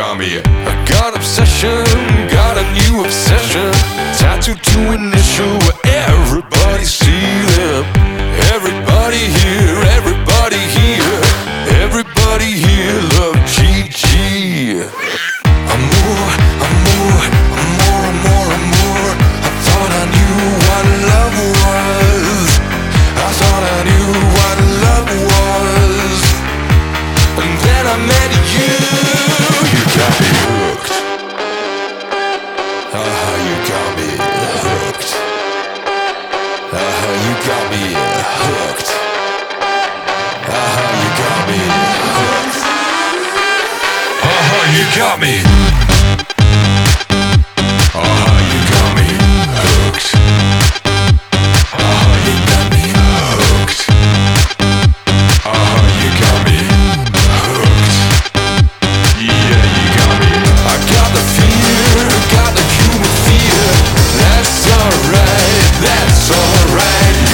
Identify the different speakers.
Speaker 1: got me. I got obsession, got a new obsession. Tattooed to an issue where everybody see them. Everybody here, everybody here, everybody here love Gigi. Amour, amour, amour, amour, amour. I thought I knew what love was. I thought I knew what love was. And then I met you. You got me hooked. You got me hooked. You got me hooked. You got me hooked. You got me. You got me hooked. You got me hooked. You got me hooked. Yeah, you got me. I got the fear, got the human fear. That's alright, that's alright.